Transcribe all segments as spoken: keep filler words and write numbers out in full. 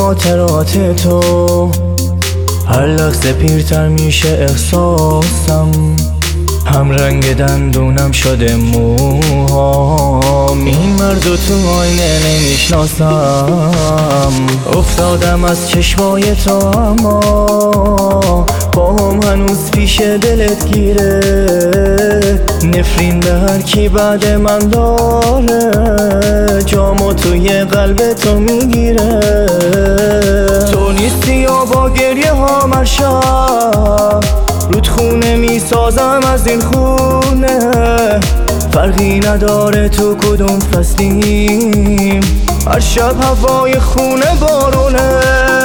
خاطرات تو، هر لحظه پیرتر میشه احساسم، هم رنگ دندونم شده موهام. این مردو تو آینه نمیشناسم، افتادم از چشمای تو اما باهم هنوز پیش دلت گیره. نفرین به هر کی بعد من داره، جامو توی قلب تو میگیره. تو نیستی و با گریه ها هر شب رود خونه میسازم از این خونه. فرقی نداره تو کدوم فصلیم، هر شب هوای خونه بارونه.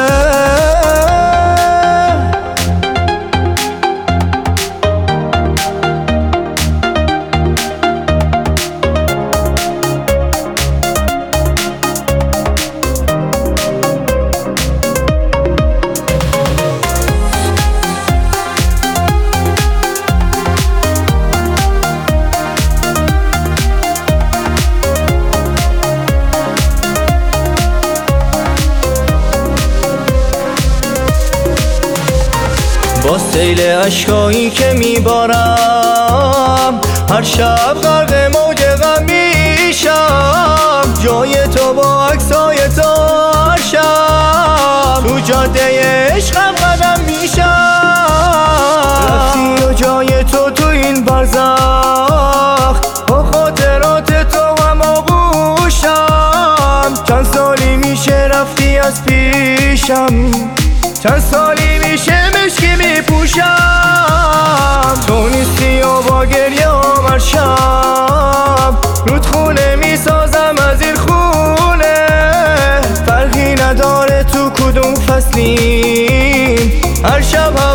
با سیل اشکایی که میبارم، هر شب غرق موج غم میشم. جای تو با عکسای تو هر شب تو جاده عشقم قدم میشم. رفتی و جای تو تو این برزخ، با خاطرات تو هم آغوشم. چند سالی میشه رفتی از پیشم، چند سالی میشه مشکی میپوشم. تو نیستی و با گریه ها هر شب رود خونه میسازم از این خونه. فرقی نداره تو کدوم فصلیم، هر شب